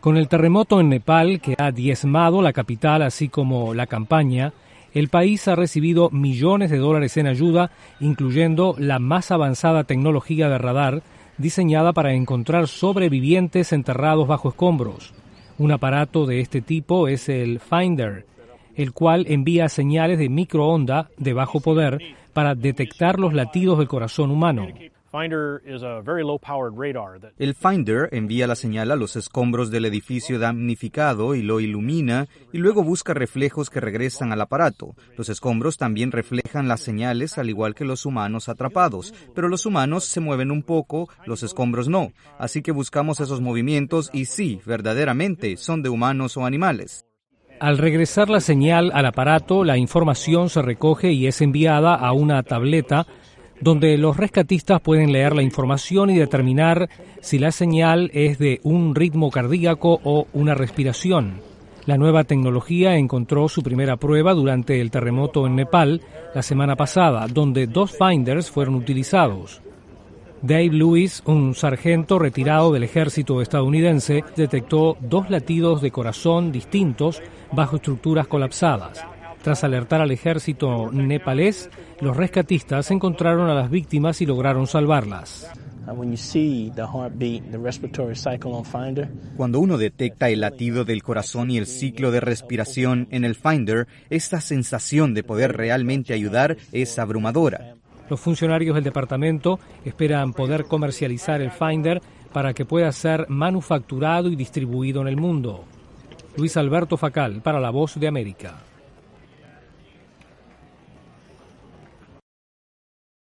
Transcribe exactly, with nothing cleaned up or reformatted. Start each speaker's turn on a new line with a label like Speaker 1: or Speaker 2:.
Speaker 1: Con el terremoto en Nepal, que ha diezmado la capital así como la campaña, el país ha recibido millones de dólares en ayuda, incluyendo la más avanzada tecnología de radar diseñada para encontrar sobrevivientes enterrados bajo escombros. Un aparato de este tipo es el Finder, el cual envía señales de microonda de bajo poder para detectar los latidos del corazón humano.
Speaker 2: El Finder envía la señal a los escombros del edificio damnificado y lo ilumina, y luego busca reflejos que regresan al aparato. Los escombros también reflejan las señales al igual que los humanos atrapados, pero los humanos se mueven un poco, los escombros no. Así que buscamos esos movimientos y sí, verdaderamente, son de humanos o animales.
Speaker 1: Al regresar la señal al aparato, la información se recoge y es enviada a una tableta donde los rescatistas pueden leer la información y determinar si la señal es de un ritmo cardíaco o una respiración. La nueva tecnología encontró su primera prueba durante el terremoto en Nepal la semana pasada, donde dos Finders fueron utilizados. Dave Lewis, un sargento retirado del ejército estadounidense, detectó dos latidos de corazón distintos bajo estructuras colapsadas. Tras alertar al ejército nepalés, los rescatistas encontraron a las víctimas y lograron salvarlas.
Speaker 2: Cuando uno detecta el latido del corazón y el ciclo de respiración en el Finder, esta sensación de poder realmente ayudar es abrumadora.
Speaker 1: Los funcionarios del departamento esperan poder comercializar el Finder para que pueda ser manufacturado y distribuido en el mundo. Luis Alberto Facal, para La Voz de América.